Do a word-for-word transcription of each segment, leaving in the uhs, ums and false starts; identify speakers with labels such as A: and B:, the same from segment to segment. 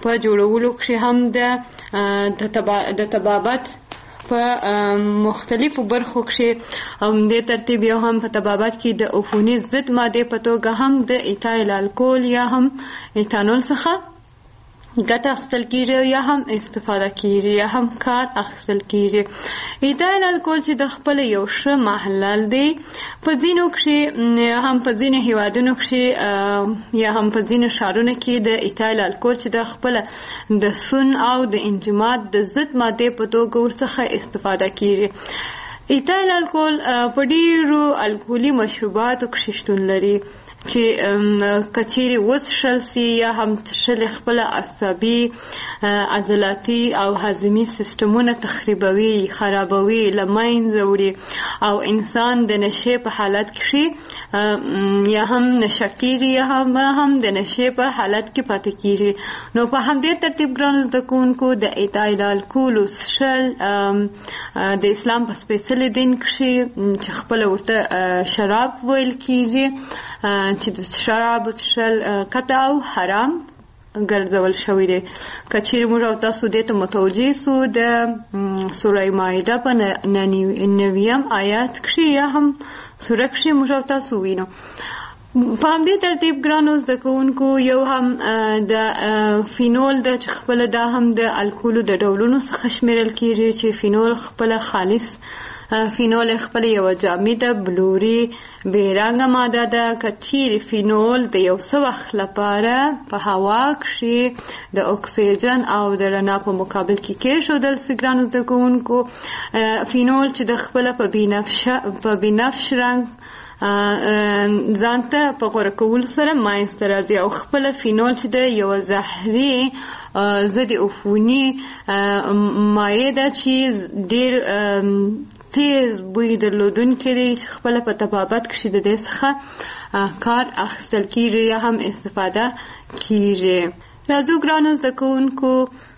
A: په جوړولو کې هم د د طبابت په مختلفو برخو کې هم د ترتیب یو هم په طبابت کې د عفوني ضد ماده په توګه هم د ایتایل الکول یا هم ایتانول څخه ګټه اخیستل کیږي یا هم استفاده کیږي یا هم کار اخیستل کیږي. ایتایل الکول چې د خپل یو ښه محلل دی په ځینو کې هم په ځینو هیوادونو کې یا هم په ځینو ښارونو کې د ایتایل الکول چې د خپل د سون او د انجماد د ضد ماده په توګه ورڅخه استفاده کیږي. ایتایل الکول په ډیرو الکولي مشروباتو کې شتون لري چې کچيري وڅښل سي یا هم څښل خپل عصبي عضلاتي او هضمي سیستمونه تخریبوي خرابوي لمنځه وړي او انسان د نشې په حالت کې یا هم نشکیږي یا هم هم د نشې په حالت کې پاتې کیږي. نو په همدې ترتیب ګرانو زده کوونکو د ایتایل الکول څښل د اسلام په سپېڅلي دین کې چې خپل ورته شراب ویل کیږي چې د شراب څښل قطع او حرام ګرځول شوی دی. که چیرې موږ او تاسو دې ته متوجه سو د سوره مائده په نویم آیات کې یا هم سوره کې موږ او تاسو وینو. په همدې ترتیب ګرانو زده کوونکو یو هم د فینول د چې خپل دا هم د الکولو د ډولونو څخه شمیرل کیږي چې فینول خپل خالص فینول خپل یو جامده بلوري بیرنګه ماده ده. کچیر فینول د یو څه وخت لپاره په هوا کې د اکسیجن او د رڼا په مقابل کې کېښودل سي ګرانو زده کوونکو. فینول چې د خپل په بنفش په بنفش رنګ ځانته په غوره کول سره ماینسته راځي او خپل فینول چې د یو زهري ضد عفوني مایع ده چې ډېر تیز بوی درلودونکی دی چې خپل په طبابت کې د دې څخه کار اخیستل کیږي یا هم استفاده کیږي. راځو ګرانو زده کوونکو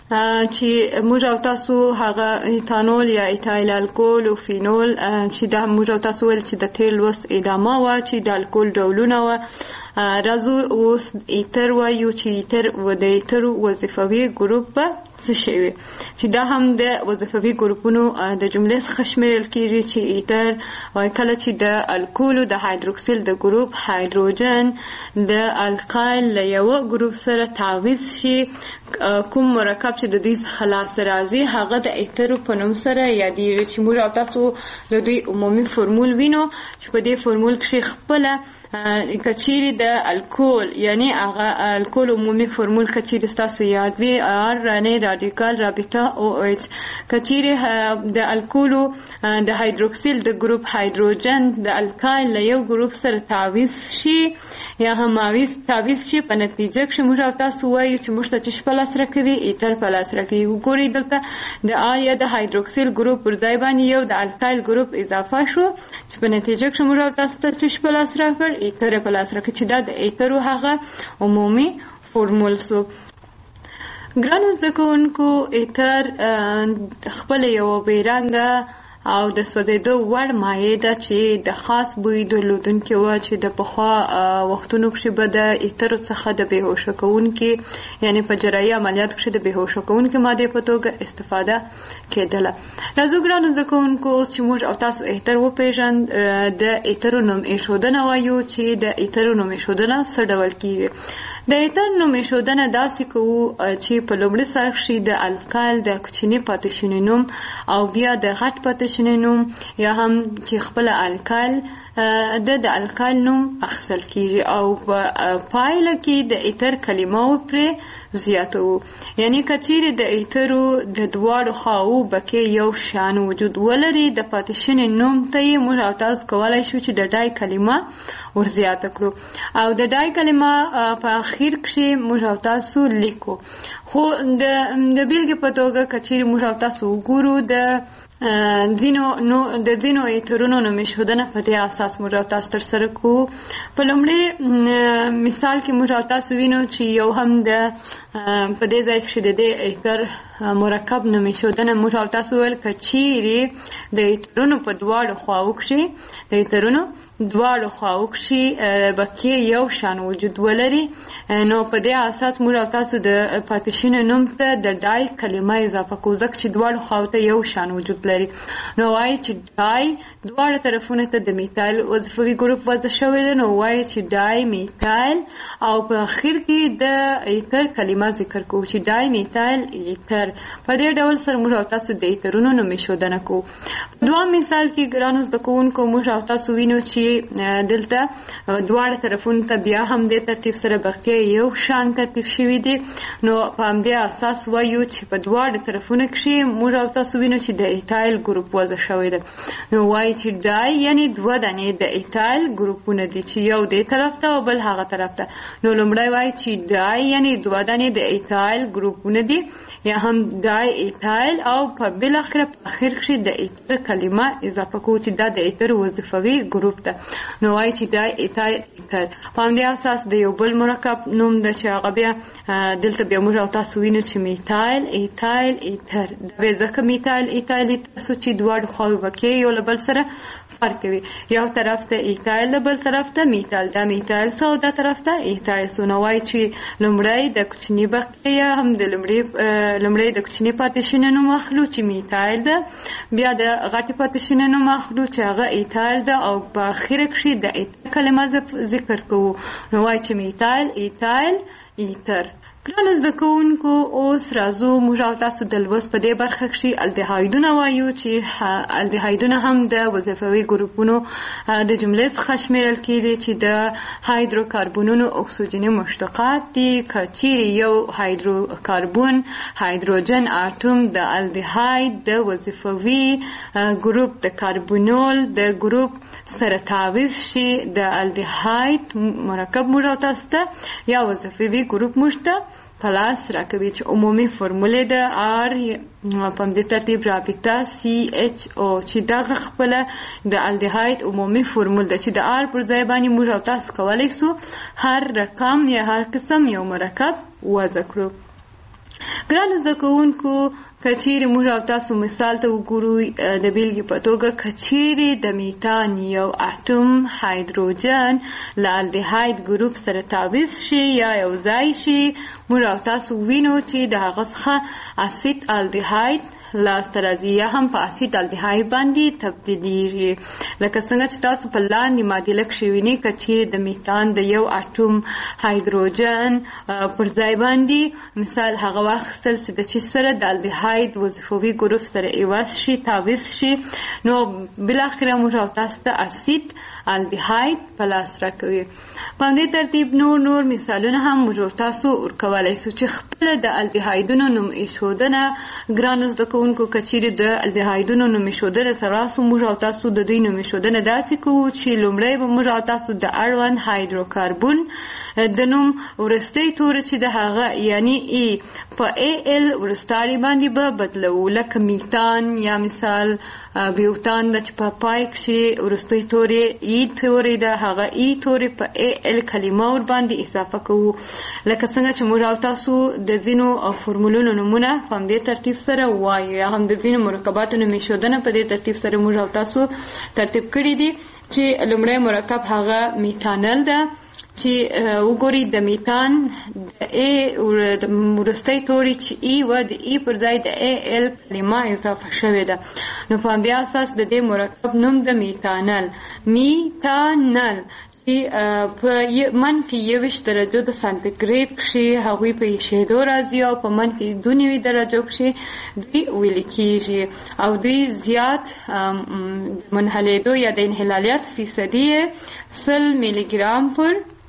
A: چې موږ او تاسو هغه ایتانول یا ایتایل الکول او فینول چې دا موږ او تاسو ول چې د تیل وس ادامه وا چې د الکول ډولونه وا راځو اوس ایتر وایو چې ایتر و د ایتر وظیفوي ګروپ په څه شی وي چې دا هم د وظیفوي ګروپونو د جملې څخه شمیرل کیږي چې ایتر وایي کله چې د الکول د هایدروکسیل د ګروپ هایدروجن د القایل له یو ګروپ سره تعویض شي کوم مرکب چې د دوی څخه لاس راځي هغه د ایتر په نوم سره یادېږي چې موږ تاسو د دوی عمومي فرمول وینو چې په دې فرمول کې خپل کچيري د الکول یعنی هغه الکول عمومي فرمول کچيري تاسو یاد وي ار رانه رادیکال رابطه او اچ کچيري د الکول د هایدروکسیل د ګروپ هایدروجن د الکایل له یو ګروپ سره تعویض شي یا هم تعویض تعویض شي په نتیجه کې موږ تاسو وایو چې موږ ته چې په لاس راکوي ایتر په لاس راکوي. وګورئ دلته د ا یا د هایدروکسیل ګروپ پر ځای باندې یو د الکایل ګروپ اضافه شو چې په نتیجه کې موږ تاسو ته چې په لاس راکړ ایتر په لاس راکړي چې دا د ایترو هغه عمومي فورمول سو. ګرانو زده کوونکو ایتر خپل یو بیرنګه او د سوځېدو وړ مایع ده چې د خاص بوی درلودونکې وه چې د پخوا وختونو کښې به د ایترو څخه د بېهوشه کوونکې یعنې په جراحي عملیاتو کښې د بېهوشه کوونکې مادې په توګه استفاده کېدله. راځو ګرانو زده کوونکو اوس چې موږ او تاسو ایتر وپېژند د ایترو نوم ایښودنه وایو چې د ایترو نوم ایښودنه څه ډول کېږي. د ایتر نوم ایښودنه داسې کوو چې په لومړي سر کښې د الکایل د کوچني پاتې شوني نوم او بیا د غټ پاتې شوني نوم یا هم چې خپل الکایل د د الکایل نوم اخیستل کیږي او په پایله کې د ایتر کلمه پرې زیاتوو. یعنی که چیرې د ایترو د دواړو خواوو بکې یو شان وجود ولري د پاتې شوني نوم ته یې موږ او تاسو کولی شو چې د ډای کلمه ورزیاته کړو او د ډای کلمه په اخیر کښې موږ او تاسو لیکو. خو د بېلګې په توګه که چیرې موږ او تاسو وګورو د ځینو نو د ځینو ایترونو نوم ایښودنه په دې اساس موږ او تاسو ترسره کوو. په لومړي مثال کې موږ او تاسو وینو چې یو هم د په دې ځای کښې د دې ایتر مرکب نوم ایښودنه موږ او تاسو ویل که چیرې د ایترونو په دواړو خواوو کښې د ایترونو دواړو خواو کښې بقیې یو شان وجود ولري، نو په دې اساس موږ او تاسو د پاتې نوم ته د ډای کلمه اضافه کوو، ځکه چې دواړو خواو ته یو شان وجود لري. نو وایي چې ډای دواړو طرفونو ته د میتایل وظیفوي ګروپ وضع شوی دی، نو وایي چې ډای میتایل، او په اخر کې د ایتر کلمه ذکر کوو چې ډای میتایل ایتر. په دې ډول سره موږ او تاسو د ایترونو نوم ایښودنه کوو. دوه مثال کې ګرانو زده کوونکو موږ او تاسو وینو چې دلته دواړه طرفونو ته بیا هم د ترتیب سره بقیه یو شان ترتیب شوي دي، نو په همدې اساس وایو چې په دواړو طرفونو کښې موږ او تاسو وینو چې د ایتایل ګروپ وضع شوی دی. نو وایي چې ډای یعنې دوه دانې د ایتایل ګروپونه دي چې یو دې طرف ته او بل هغه طرف ته. نو لومړی وایي چې ډای یعنې دوه دانې د ایتایل ګروپونه دي، یا هم ډای ایتایل، او په بالاخره په اخر کښې د ایتر کلمه اضافه کوو چې دا د ایتر وظیفوي ګروپ ده. نو وایي چې ډای ایتایل ایتر. په همدې اساس د یو بل مرکب نوم ده چې هغه بیا دلته بیا موږ او تاسو وینو چې میتایل ایتایل ایتر. دا بیا ځکه میتایل ایتایل ایتر سو چې دواړو خواوې بقیې یو له بل سره فرق کوي، یو طرف ته ایتایل د بل طرف ته میتایل، دا میتایل سو دا طرف ته ایتایل سو. نو وایي چې لومړی د کوچني بقیه هم د لومړي لومړی د کوچني پاتې نوم اخلو چې میتایل ده، بیا د غټې پاتې نوم اخلو چې هغه ایتایل ده، او په اخره کښې د ایتر کلمه ذکر کوو. نو وایي چې میتایل ایتایل ایتر. ګرانو زده کوونکو اوس راځو موږ او تاسو د لوست په دې برخه کښې الدهایدونه وایو چې الدهایدونه هم د وظیفوي ګروپونو د جملې څخه شمیرل کېږي چې د هایدروکاربونونو اکسیجني مشتقات دي. که چیرې یو هایدروکاربون هایدروجن اتوم د الدهاید د وظیفوي ګروپ د کاربونول د ګروپ سره تعویض شي، د الدهاید مرکب موږ او تاسو ته یا وظیفوي ګروپ موږ ته پلاس راکوي چې عمومي فرموله ده آر په همدې ترتیب رابطه سی ایچ او چې دغه خپله د الدهاید عمومي فرمول ده چې د آر پر ځای باندې موږ او تاسو کولی سو هر رقم یا هر قسم یو مرکب وضع کړو. ګرانو زده کوونکو که چیرې موږ او تاسو مثال ته وګورو د بیلګې په توګه که چیرې د میتان یو اتوم هایدروجن له الدهاید ګروپ سره تعویض شي یا یو ځای شي، موږ او تاسو وینو چې د هغه څخه اسید الدهاید لاسته راځي یا هم په اسید الدهاید باندې تبدیلیږي. لکه څنګه چې تاسو په لاندې معادله کښې وینئ که چیرې د میتان د یو اتوم هایدروجن پر ځای باندې مثال هغه واخیستل چې د چې سره د الدهاید وظیفوي ګروپ سره عوض شي تعویض شي، نو بالاخره موږ او تاسو ته اسید الدهاید په لاس راکوي. په همدې ترتیب نور نور مثالونه هم موږ تاسو ورکولی سو چې خپله د الدهایدونو نوم ایښودنه ګرانو زده کوونکو که چیرې د الدهایدونو نوم ایښودنه ته راسو موږ او تاسو د دوی نوم ایښودنه داسې کوو چې لومړی به موږ او تاسو د اړوند هایدروکاربون د نوم وروستی توری چې د هغه یعنی ای په ای ال وروستاري باندې به بدلوو، لکه میتان یا مثال بیوتان د چې په پای کښې وروستی توری ای توری د هغه ای توری په ای ال کلمه ور باندې اضافه کوو. لکه څنګه چې موږ او تاسو د ځینو فورمولونو نومونه په همدې ترتیب سره وایو، یا هم د ځینو مرکباتو نوم ایښودنه په دې ترتیب سره موږ او تاسو ترتیب کړي دي چې لومړی مرکب هغه میتانل ده چې وګورئ د میتان د ای وروستی توری چې ای و د ای پر ځای د ای ال کلمه اضافه شوې ده، نو په همدې اساس د دې مرکب نوم د میتانل میتانل په منفي یوویشت درجو د سانتیګریډ کښې هغوی په ایښېدو راځي او په منفي دوه نوي درجو کښې دوی ویلې کېږي او دوی زیات منحلېدو یا د انحلالیت فیصدي سل میلي ګرام پر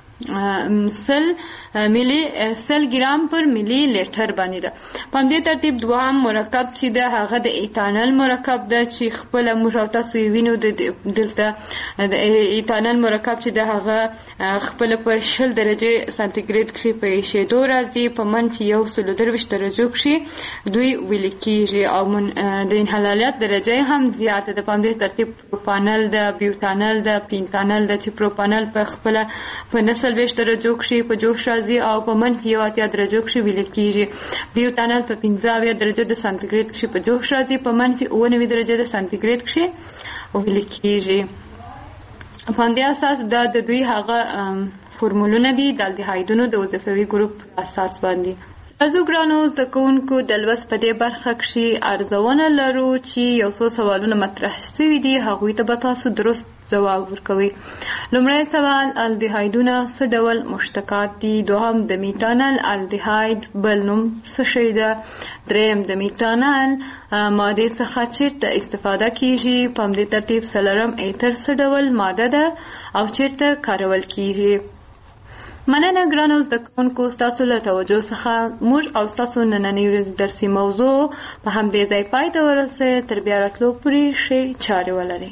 A: سل ملي سل ګرام پر ملي لیټر باندې ده. په همدې ترتیب دوهم مرکب چې ده هغه د ایتانل مرکب ده چې خپله موږ او تاسو یې وینو دلته د ایتانل مرکب چې ده هغه خپله په شل درجې سانتیګریډ کښې په ایښېدو راځي، په منفي یو سلو درویشت درجو کښې دوی ویلې کېږي او د انحلالیت درجه هم زیاته ده. په همدې ترتیب پروپانل ده، بیوتانل ده، پینتانل ده چې پروپانل په خپله په نه څلوېښت درجو کښې په جوش راځي او په منفي یو اتیا درجو کښې ویلې کېږي. بیوتانل په پنځه اویا درجو د سانتیګریډ کښې په جوش راځي، په منفي اوه نوي درجو د سانتیګریډ کښې ویلې کېږي. په همدې اساس دا د دوی هغه فورمولونه دي د الډیهایدونو د وظیفوي ګروپ اساس باندې. تاسو ګرانو زده کوونکو د لوست په دې برخه کې ارزونه لرو چې یو څو سوالونه مطرح شوي دي، هغوی ته به تاسو درست جواب ورکوي. لومړی سوال، الډیهایدونه څه ډول مشتقات دي؟ دوهم، د میتانل الډیهاید بل نوم څه شی ده؟ دریم، د میتانل ماده څخه چیرته استفاده کیږي؟ په همدې ترتیب څلورم، ایتر څه ډول ماده ده او چیرته کارول کیږي؟ مننه ګرانو زده کوونکو، ستاسو له توجه څخه موږ او ستاسو نننۍ ورځې درسي موضوع په همدې ځای پای ته ورسوي. تر بیا راتلو پورې ښې چارې ولرئ.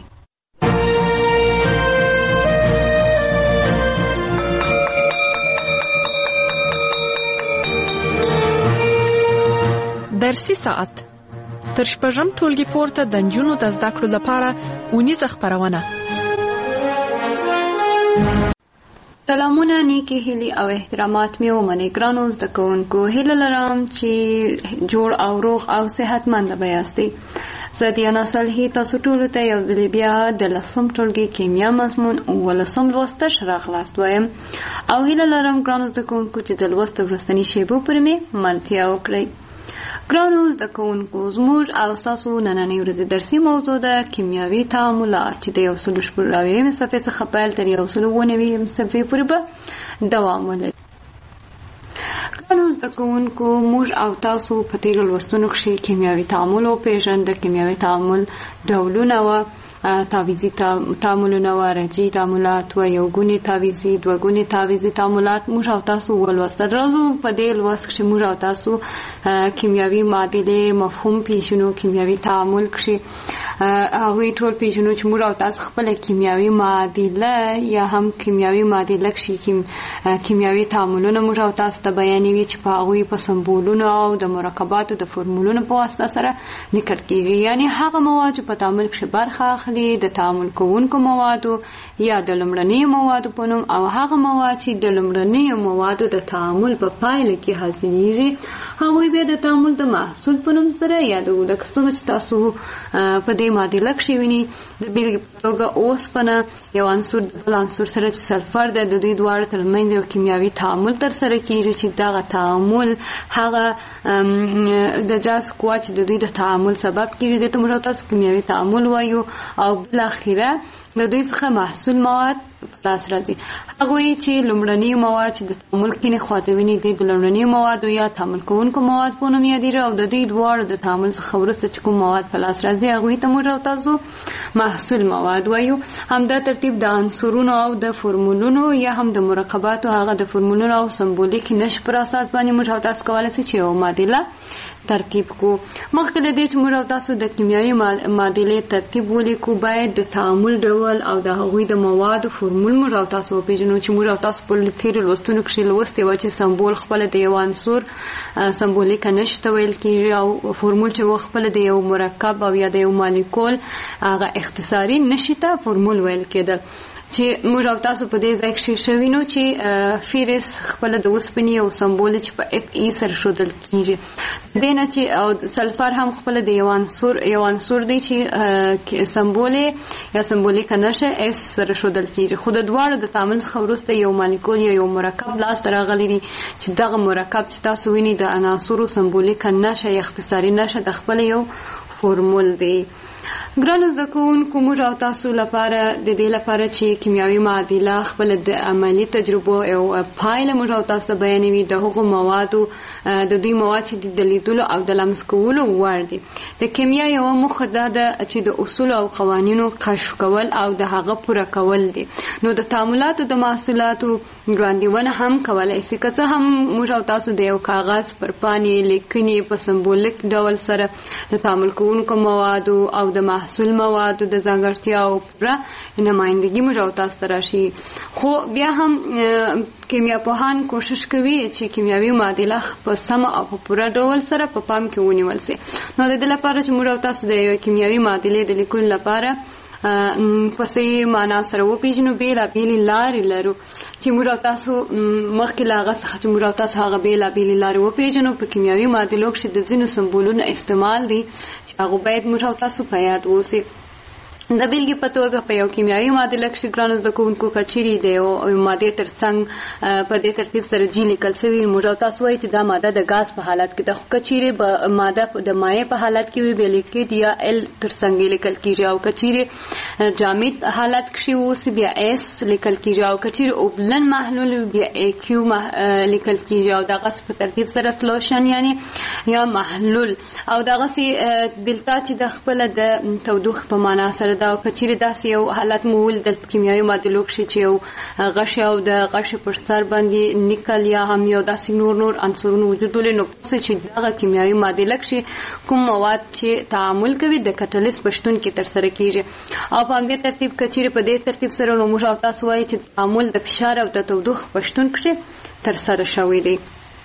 B: درسي ساعت تر شپږم ټولګي پورته د نجونو د زده کړو لپاره اونیزه خپرونه.
A: سلامونه، نیکی هیلې او احترامات مې ومنئ. ګرانو زده کوونکو، هیله لرم چې جوړ او روغ او صحتمند به یاستئ. زه دیانا صالحي تاسو ټولو ته یو ځل بیا د لسم ټولګي کیمیا مضمون اوولسم لوست ته ښه راغلاست وایم او هیله لرم ګرانو زده کوونکو چې د لوست وروستنۍ شیبو پورې مې ملتیا وکړئ. ګرانو زده کوونکو، زموږ او ستاسو نننۍ ورځې درسي موضوع ده کیمیاوي تعاملات چې د یو سلو شپږ اویایم صفحې څخه پیل تر یو سلو اووه نوي صفحې پورې به دوام ولري. ګرانو زده کوونکو، موږ او تاسو په تېرو لوستونو کښې کیمیاوي تعامل وپېژند. د کیمیاوي تعامل ډولونه وه، تعویضي تعاملونه وه، رجعي تعاملات وه، یو ګونې تعویضي، دوه ګونې تعویضي تعاملات موږ او تاسو ولوستل. راځو په دې لوست کښې موږ او تاسو کیمیاوي معادلې مفهوم پېژنو. کیمیاوي تعامل کښې هغوی ټول پېژنو چې موږ او تاسو خپله کیمیاوي معادله یا هم کیمیاوي معادله کښې کیمیاوي تعاملونه موږ او تاسو ته بیانوي چې په هغوی په سمبولونو او د مرکباتو د فورمولونو په واسطه سره لیکل کېږي. یعنې هغه مواد چې په تعامل کښې برخه اخلي د تعامل کوونکو موادو یا د لومړنیو موادو په نوم، او هغه مواد چې د لومړنیو موادو د تعامل په پایله کې حاصلیږي هغوی بیا د تعامل د محصول په نوم سره یادوو. لکه څنګه چې تاسو په دې معادله کښې وینئ، د بېلګې په توګه اوسپنه یو عنصر د بل عنصر سره چې سلفر ده، د دوی دواړو ترمنځ یو کیمیاوي تعامل ترسره کېږي چې دغه تعامل هغه د جاذب قوه چې د دوی د تعامل سبب کېږي دې ته موږ تاسو کیمیاوي تعامل وایو. او بالاخره د دوی څخه محصول مواد خلاص راځي. هغوی چې لومړني مواد چې د تعامل کینې خواته ویني دي د لومړني موادو یا تعامل کوونکو مواد په نوم یادېږي، او د دوی دواړو د تعامل څخه وروسته چې کوم مواد په لاس راځي هغوی ته موږ او تاسو محصول مواد وایو. همدا ترتیب د عنصرونو او د فورمولونو یا هم د مرکباتو هغه د فورمولونو او سمبولیک نښې پر اساس باندې موږ او تاسو کولی شو چې یو معادله ترتیب کو. مخکې له دې چې موږ او تاسو د کیمیاوي معادلې ترتیب ولیکو، باید د تعامل ډول او د هغوی د موادو فورمول موږ او تاسو وپېژنو چې موږ او تاسو په تېرو لوستونو کښې لوستې وه چې سمبول خپله د یو عنصر سمبولیکه نښې ته ویل کېږي، او فورمول چې و خپله د یو مرکب او یا د یو مالیکول هغه اختصاري نښې ته فورمول ویل کېدل. چې موږ او تاسو په دې ځای کښې ښه وینو چې فیرس خپله د اوسپنې یو سمبول چې په اف ای سره ښودل کېږي. دې نه چې او سلفر هم خپله د یو عنصر یو عنصر دی چې سمبول یا سمبولیکه نښه اس سره ښودل کېږي. خو د دواړو د تعامل څخه وروسته یو مالیکول یا یو مرکب لاسته راغلی دی چې دغه مرکب چې تاسو وینئ د عناصرو سمبولیکه نښه یا اختصاري نښه د خپله یو فورمول دی. ګرانو زده کوونکو، موږ او تاسو لپاره د دې لپاره چې کیمیاوي معادله خپله د عملي تجربو یو پایله موږ او تاسو بیانوي، د هغو موادو د دوی مواد چې د لیدلو او د لمس کولو وړ دي. د کیمیا یوه موخه دا ده چې د اصولو او قوانینو کشف کول او د هغه پوره کول دي. نو د تعاملاتو د محصولاتو وړاندیونه هم کولی شي. که څه هم موږ او تاسو د یو کاغذ پر پاڼې لیکنې په سمبولیک ډول سره د تعامل کوونکو موادو او د محصول موادو د ځانګړتیاو پوره نمایندګي موږ او تاسو ته راشي، خو بیا هم کیمیا پوهان کوشش کوي چې کیمیاوي معادله په سمه او په پوره ډول سره په پام کې ونیول شي. نو د دې لپاره چې موږ او تاسو د یو کیمیاوي معادلې د لیکلو لپاره په صحیح معنا سره وپېژنو، بېلابېلې لارې لرو چې موږ او تاسو مخکې له هغه څخه چې موږ او تاسو هغه بېلابېلې لارې وپېژنو. په کیمیاوي معادلو کښې د ځینو سمبولونو استعمال دی چې هغه باید موږ او تاسو په یاد واوسي. د بیلګې په توګه په یو کیمیاوي معادله کښې ګرانو زده کوونکو که چیرې د یو مادې تر څنګ په دې ترتیب سره جي لیکل سوي موږ او تاسو وایي چې دا ماده د ګاز په حالت کې ده، خو که چیرې به ماده د مایع په حالت کې وي بیا لیکویډ یا ال تر څنګ لیکل کېږي، او که چیرې جامد حالت کښې اوسي بیا ایس لیکل کېږي، او که چیرې اوبلن محلول بیا ای کیو لیکل کېږي، او دغسې په ترتیب سره سلوشن یعنې یا محلول، او دغسې دلته چې د خپله د تودوخې په معنا سره دا او که چیرې داسې یو حالت مو ولید د کیمیاوي معادلو کښې چې یو غشی او د غشي پر سر باندې نیکل یا هم یو داسې نور نور عنصرونه وجود ولري، نو پوه چې دغه کیمیاوي معادله کښې کوم مواد چې تعامل کوي د کټلیست په شتون کې ترسره کېږي. او په همدې ترتیب که چیرې په دې ترتیب سره نو موږ او تاسو وایي چې تعامل د فشار او د تودوخې په شتون کښې ترسره شوی دی.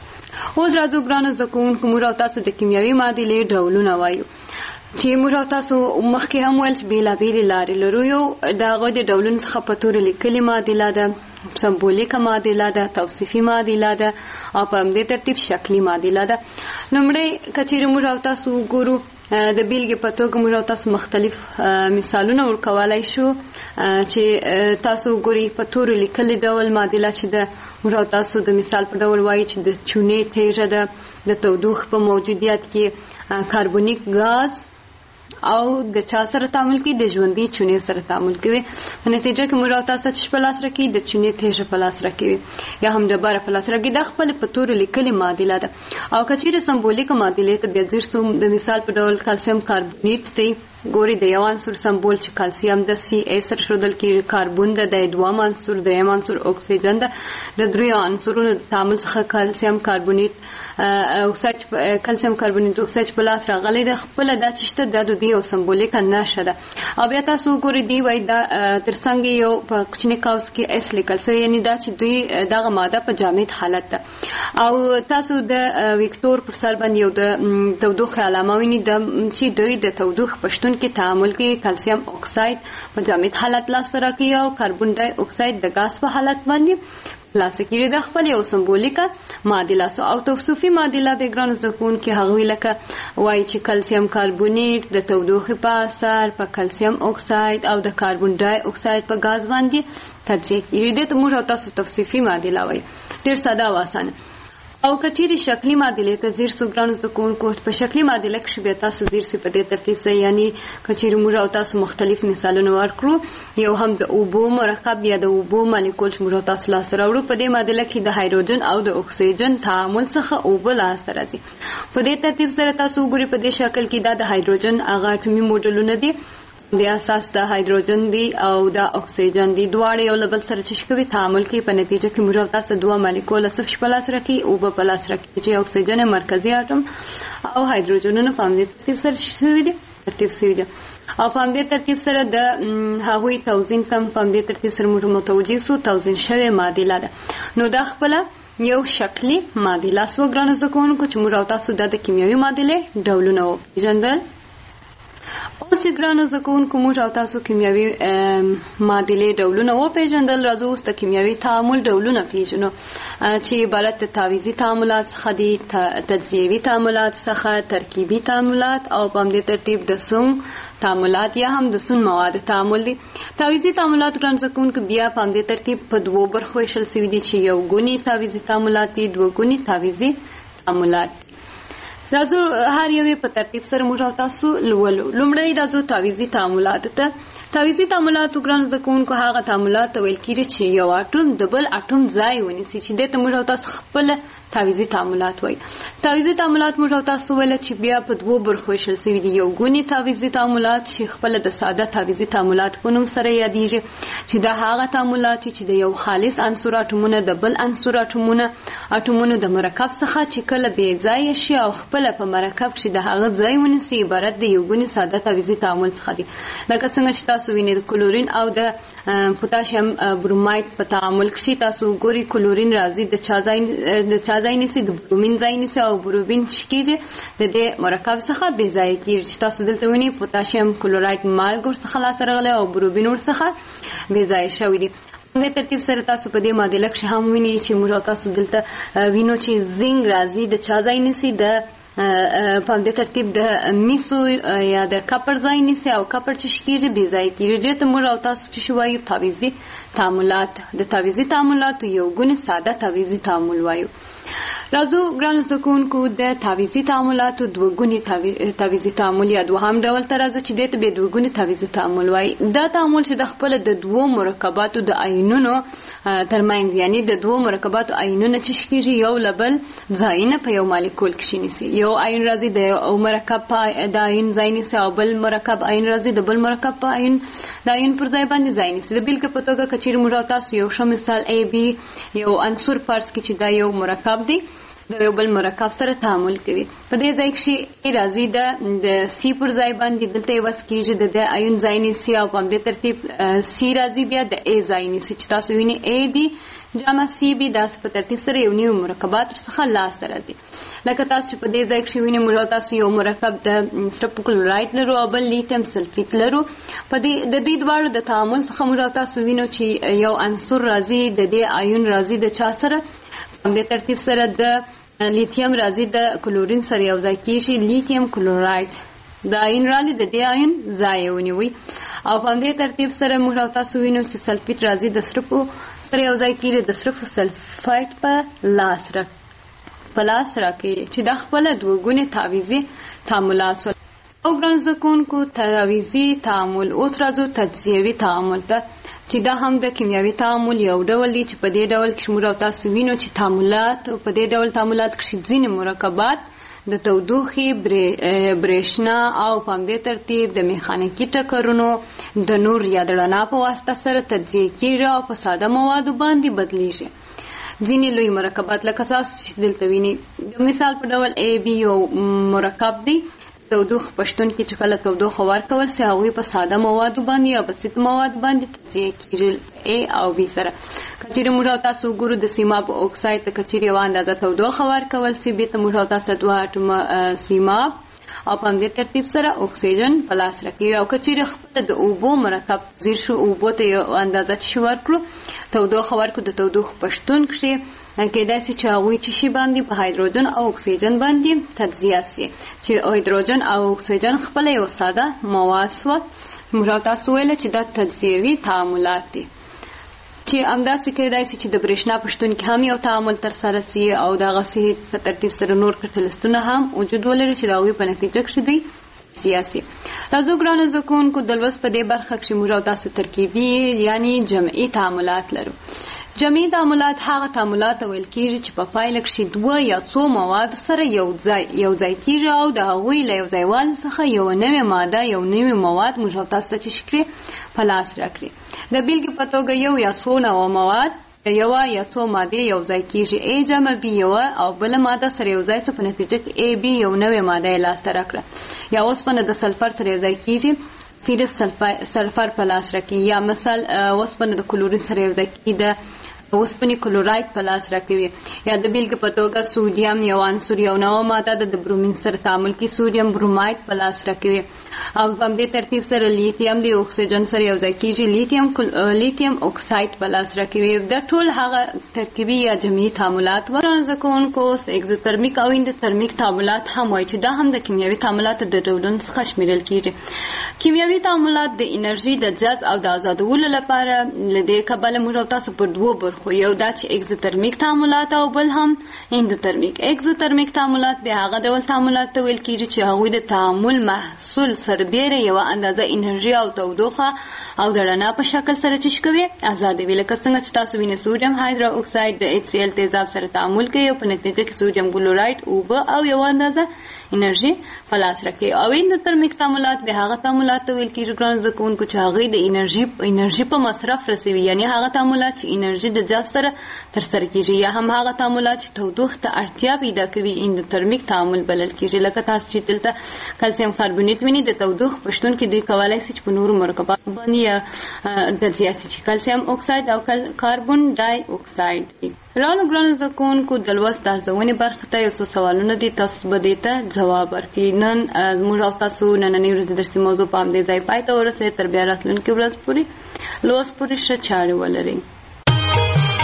A: اوس راځو ګرانو زده کوونکو موږ او تاسو د کیمیاوي معادلې ډولونه وایو چې موږ او تاسو مخکې هم ویل چې بېلابېلې لارې لرو. یو د هغوی د ډولونو څخه په تورې لیکلې معادله ده، سمبولیکه معادله ده، توصیفي معادله ده، او په همدې ترتیب شکلي معادله ده. لومړی که چیرې موږ او تاسو وګورو د بیلګې په توګه موږ او تاسو مختلف مثالونه ورکولی شو چې تاسو وګورئ په تورو لیکلي ډول معادله چې ده موږ او تاسو د مثال په ډول وایي چې د چونې تیږه ده د تودوخې په موجودیت کې کاربونیک غاز او د چا سره تعامل کوي؟ د ژوندۍ چونې سره تعامل کوي. په نتیجه کې موږ او تاسو چې په لاس راکوي د چونې تیږه په لاس راکوي یا هم ډبره په لاس راکوي، دا خپل په تورو لیکلې معادله ده. او که چیرې سمبولیکه معادلې ته بیا ځیر شو د مثال په ډول کلسیم کاربونیټ دی، ګوري د یو عنصر سمبول چې کلسیم د سی ای سره ښودل کېږي، کاربون ده د دویم عنصر، دریم عنصر اکسیجن ده د دریو عنصرونو د تعامل څخه کلسیم کاربونیټ اکساید کلسیم کاربونیټ اکساید په لاس راغلی ده. خپله دا چې شته دا د دې یو سمبولیکه نښه ده. او بیا تاسو وګورئ دوی وایي دا تر څنګ یو په کوچني قوس کې ایس لیکل سوی، یعنې دا چې دوی دغه ماده په جامد حالت ده. او تاسو د ویکتور پر سر باندې یو د تودوخې علامه وینئ چې دوی د تودوخې په شتون کې تعامل کوي. کلسیم اکساید په جامد حالت لاسته راکوي او کاربون ډای اکساید د ګاز په حالت باندې لاسته کېږي. دا خپل یو سمبولیکه معادله سو. او توصیفي معادله به ګرانو زده کوونکي هغوی لکه وایي چې کلسیم کاربونیټ د تودوخې په اثر په کلسیم اکساید او د کاربون ډای اکساید په ګاز باندې تجزیه کېږي. دې ته موږ او تاسو توصیفي معادله وایي. ډېر ساده او اسانه. او که چیرې شکلي معادلې ته ځیر سو ګرانو زده کوونکو په شکلي معادله کښې بیا تاسو ځیر سئ په دې ترتیب سره، یعنې که چیرې موږ او تاسو مختلف مثالونه ورکړو، یو هم د اوبو مرکب یا د اوبو مالیکول چې موږ او تاسو لاسته راوړو، په دې معادله کې د هایدروجن او د اکسیجن تعامل څخه اوبه لاسته راځي. په دې ترتیب سره تاسو وګورئ په دې شکل کې دا د هایدروجن هغه اټومي موډلونه دي، د اساس د هایدروجن دی او د اکسیجن دی، دواړه یو له بل سره چې کوي تعامل کوي. په نتیجه کې موږ تاسو دوه مالیکول صرف په لاس راکړي او په لاس راکړي چې اکسیجن مرکزی اټوم او هایدروجنونه په همدې ترتیب سره شوي دي ترتیب شوي دي او په همدې ترتیب سره د هغوی توزین کم په همدې ترتیب سره موږ متوجه سو توزین شوی معادله ده. نو دا خپل یو شکلی معادله سو ګرانو زده کوونکو چې موږ تاسو د کیمیاوي معادلې ډولونه وپېژندل. او چې ګرانو زده کوونکو موږ او تاسو کیمیاوي معادلې ډولونه وپېژندل، راځو اوس د کیمیاوي تعامل ډولونه پېژنو چې عبارت د تعویضي تعاملات څخه دي، تجزیوي تعاملات څخه، ترکیبي تعاملات او په همدې ترتیب د سون تعاملات یا هم د سون مواد تعامل دي. تعویضي تعاملات ګرانو زده کوونکو بیا په همدې ترتیب په دوو برخو ویشل سوي دي چې یو ګوني تعویضي تعاملات دي، دوه ګوني تعویضي تعاملات. راځو هر یو په ترتیب سره موږ او تاسو لولو. لومړی راځو تعویضي تعاملات ته. تعویضي تعاملات ګرانو زده کوونکو هغه تعاملات ته ویل کېږي چې یو اټوم د بل اټوم ځای ونیسي، چې دې ته موږ او تاسو خپل تعویضي تعاملات وایي. تعویضي تعاملات موږ او تاسو ویل چې بیا په دوو برخو ویشل سوي دي، یو ګوني تعویضي تعاملات چې خپل د ساده تعویضي تعاملات په نوم سره یادېږي، چې دا هغه تعاملات چې د یو خالص عنصر اټومونه د بل عنصر اټومونه اټومونو د مرکب څخه چې کله بې ځایه شي او خپل په مرکب چې د هغه ځای ونیسي عبارت د یو ګوني ساده تعویضي تعامل څخه دي. لکه څنګه چې تاسو وینئ د کلورین او د پوتاشیم برومایډ په تعامل کښې تاسو وګورئ کلورین راځي د چا ځای د چا ځای نیسي د برومین ځای نیسي او برومین چې کېږي د دې مرکب څخه بې ځایه کېږي، چې تاسو دلته وینئ پوتاشیم کلورایډ مالګ ورڅخه لاسته راغلی او برومین ورڅخه بې ځایه شوي دي. په ترتیب سره تاسو په دې معادله کښې هم وینئ چې موږ تاسو دلته وینو چې زنګ راځي د چا ځای نیسي د په دې ترتیب د میسو یا د کپر ځای نیسي او کپر چې کیږي بي ځای کیږي چې موږ او تاسو چې شوایو تعویزي تعاملات د تعویزي تعاملات یو ګونه ساده تعویزي تعامل وایو. راځو ګرانو زده کوونکو د تعویزي تعاملاتو دوه ګوني تعویزي تعامل یا دوهم ډول ته راځو چې دې ته به دوه ګوني تعویزي تعامل وایي. دا تعامل چې د خپل د دوه مرکباتو د آیونونو ترمنځ یعنی د دوه مرکباتو آیونونه چې کیږي یو لبل ځایونه په یو مالیکول کې نیسي. یو آیون راځي د یو مرکب په د آیون ځای نیسي او بل مرکب آیون راځي د بل مرکب په آیون د آیون پر ځای باندې ځای نیسي. د بیلګې په توګه کچیر موږ تاسو یو ښه مثال ای بي یو عنصر فرض کړئ چې دا یو مرکب دی د یو بل مرکب سره تعامل کوي. په دې ځای کې راځي د سی پر ځای باندې دلته یو وس کېږي د آیون ځای نیسي او په دې ترتیب سی راځي بیا د ای ځای نیسي چې تاسو وینئ ای بي جمع سی بي داسې په ترتیب سره یو نیو مرکبات څخه لاس ته راځي. لکه تاسو چې په دې ځای کې وینئ موږ تاسو یو مرکب د سټپ کلورایډ لرو او بل لیتیم سلفیت لرو. په دې د دې دواړو د تعامل څخه موږ تاسو وینو چې یو عنصر راځي د دې آیون راځي د چا سره په دې ترتیب سره د لیتیم راځي د کلورین سره یو ځای کېږي لیتیم کلورایډ د آیون رالی د دې آیون ځای ونیوي او په دې ترتیب سره موږ تاسو وینو چې سلفیت راځي د سرپو سره یو ځای کېږي د سرپو سلفایټ په لاس را په لاس را کې چې د خپل دوه ګونې تعویزي تعاملات او ګران زده کوونکو تعویزي تعامل. اوس راځو تجزیوي تعامل ته چې دا هم د کیمیاوي تعامل یو ډول دی چې په دې ډول کې موږ تاسو وینو چې تعاملات په دې ډول تعاملات کې ځینې مرکبات د تودوخې برېښنا او په همدې ترتیب د میخانیکي ټکرونو د نور یا د رڼا په واسطه سره تجزیه کېږي او په ساده موادو باندې بدلیږي. ځینې لوی مرکبات لکه تاسو چې دلته وینئ د مثال په ډول ای بي یو مرکب دی تودوخه پښتون کې چې کله تودوخه ورکول سي هغوی په ساده موادو باندې یا بسیط مواد باندې تجزیه کېږي ای او بي سره. کچېرې موږ تاسو وګورو د سیماب اکساید ته کچېرې یوه اندازه تودوخه ورکول سي بېرته موږ تاسو دوه اټومه سیماب او په همدې ترتیب سره اکسیجن په لاس راکوي او کچېرې خپله د اوبو مرکب زیر شو اوبو ته یو اندازه چې شي ورکړو تودوخه ورکړو د تودوخې پښتون کښې کېدای سي چې هغوی چې شي باندې په هایدروجن او اکسیجن باندې تجزیه سي چې هایدروجن او اکسیجن خپله یو ساده مواد سوه. موږ تاسو ویله چې دا تجزیوي تعاملات دي چې همداسې کېدای سي چې د برېښنا په شتون کې هم یو تعامل ترسره سي او د هغسې په ترتیب سره نور کټلستونه هم وجود ولري چې د هغوی په نتیجه کښې دوی سیاسي. راځو ګرانو زده کوونکو د لوست په دې برخه کښې موږ تاسو ترکیبي یعنی جمعي تعاملات لرو. جمعي تعاملات هغه تعاملات ویل کېږي چې په پایله کښې دوه یا څو مواد سره یو ځای یو ځای کېږي او د هغوی له یو ځایوالي څخه یوه نوې ماده یو نوې مواد موږ تاسو ته چې شي کړي په لاس راکړي. د بیلګې په توګه یو یا څو نوه مواد یوه یا څو مادې یو ځای کېږي ای جمع بي یوه او بله ماده سره یو ځای سو په نتیجه کې ای بي یو نوې ماده یې لاسته راکړه. یا اوسپنه د سلفر سره یو ځای کېږي فیرس سلفر په لاس راکوي. یا مثال اوسپنه د کلورین سره یو ځای کېږي د اوسپنې کلورایډ په لاس راکوي. یا د بیلګې په توګه سودیم یو عنصر یو نوه ماده ده د برومین سره تعامل کې سودیم برومایډ په لاس راکوي او په همدې ترتیب سره لیتیم د اکسیجن سره یو ځای کېږي لیتیم لیتیم اکساید په لاس راکوي. دا ټول هغه ترکیبي یا جمعي تعاملات وو. زده کوونکو اوس اګزوترمیک او اندوترمیک تعاملات هم وایي چې دا هم د کیمیاوي تعاملاتو د ډولونو څخه شمیرل کېږي. کیمیاوي تعاملات د انرژي د جذب او د ازادولو لپاره له دې کبله موږ تاسو پر دوو برخو خو یو دا چې اګزوترمیک تعاملات او بل هم اندوترمیک. اګزوترمیک تعاملات بیا هغه ډول تعاملات ته ویل کېږي چې هغوی د تعامل محصول سربیره یوه اندازه انرژي او تودوخه او د رڼا په شکل سره چې کوي ازادوي. لکه څنګه چې تاسو وینئ سوډیم هایدرو اکساید د ایچ سی ال تیزاب سره تعامل کوي او په نتیجه کې سوډیم کلورایډ اوبه او یوه اندازه انرژي په لاس راکوي. او اندوترمیک تعاملات بیا هغه تعاملات ته ویل کېږي ګرانو زده کوونکو چې هغوی د انرژي انرژي په مصرف رسوي یعنې هغه تعاملات چې انرژي د جذب سره ترسره کېږي. یا هم هغه تعاملات چې تودوخې ته اړتیا پیدا کوي اندوترمیک تعامل بلل کېږي. لکه تاسو چې دلته کلسیم کاربونیټ وینئ د تودوخې په شتون کې دوی کولی شي چې په نورو مرکباتو باندې یا تجزیه شي چې کلسیم اکساید او کاربون ډای اکساید دي. رالو ګرانو زده کوونکو د لوست د ارزونې برخې ته یو څو سوالونه دي تاسو به دې ته جواب ورکړئ. نن زموږ او تاسو نننۍ ورځې درسي موضوع په همدې ځای پای ته ورسوئ. تر بیا راتلونکې ورځ پورې لوست پورې ښه چارې ولرئ.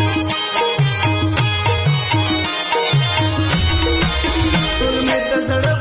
C: زړه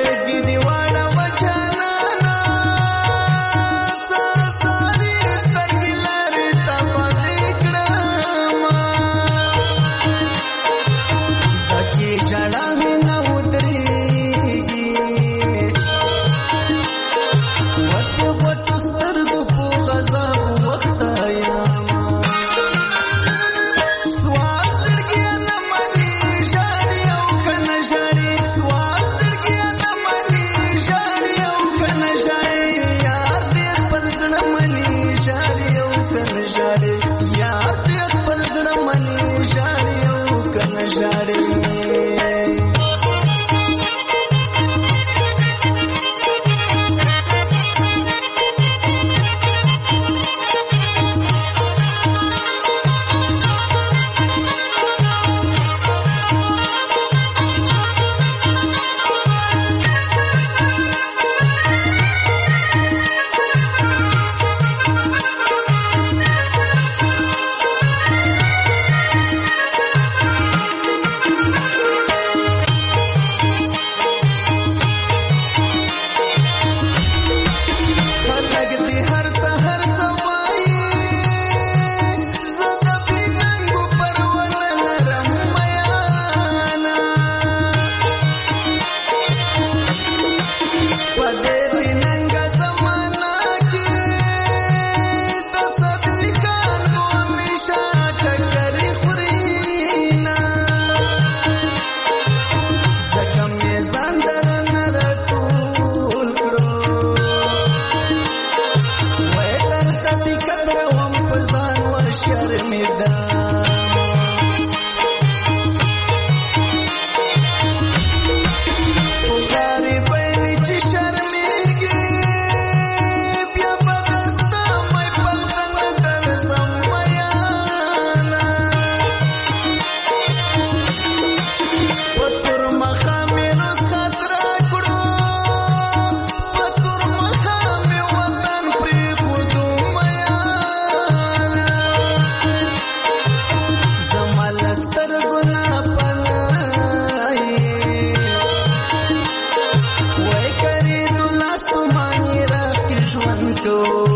C: to